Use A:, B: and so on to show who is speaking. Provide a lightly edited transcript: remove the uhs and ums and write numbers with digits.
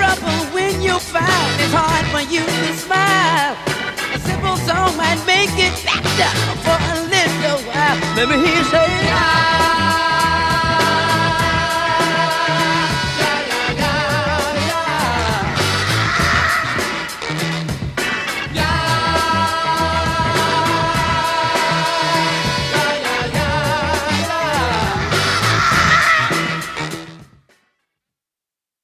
A: trouble when you find it's hard for you to smile. A simple song might make it better for a little while. Let me hear